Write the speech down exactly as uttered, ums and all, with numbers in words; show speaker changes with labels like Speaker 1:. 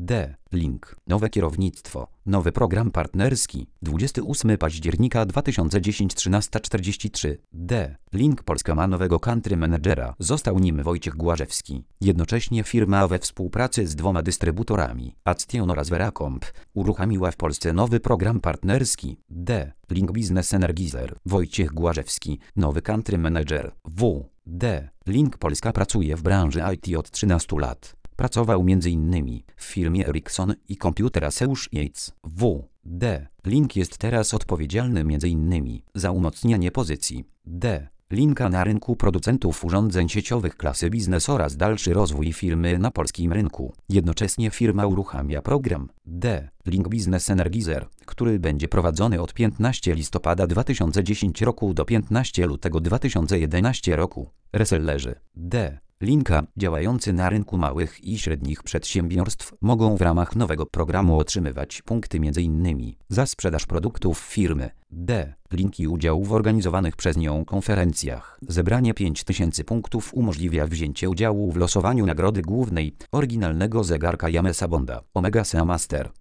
Speaker 1: D. Link. Nowe kierownictwo. Nowy program partnerski. dwudziestego ósmego października dwa tysiące dziesiątego trzynaście czterdzieści trzy. D. Link. Polska ma nowego country managera. Został nim Wojciech Głażewski. Jednocześnie firma we współpracy z dwoma dystrybutorami, Action oraz Veracomp, uruchomiła w Polsce nowy program partnerski. D. Link Business Energizer. Wojciech Głażewski. Nowy country manager. W. D. Link. Polska pracuje w branży I T od trzynastu lat. Pracował między innymi w firmie Ericsson i Computer Associates. W. D. Link jest teraz odpowiedzialny między innymi za umocnianie pozycji. D. Linka na rynku producentów urządzeń sieciowych klasy biznes oraz dalszy rozwój firmy na polskim rynku. Jednocześnie firma uruchamia program D. Link Business Energizer, który będzie prowadzony od piętnastego listopada dwa tysiące dziesiątego roku do piętnastego lutego dwa tysiące jedenastego roku. Resellerzy D. Linka, działający na rynku małych i średnich przedsiębiorstw, mogą w ramach nowego programu otrzymywać punkty m.in. za sprzedaż produktów firmy. D. Linki udziału w organizowanych przez nią konferencjach. Zebranie pięć tysięcy punktów umożliwia wzięcie udziału w losowaniu nagrody głównej, oryginalnego zegarka Yamesa Bonda Omega Seamaster.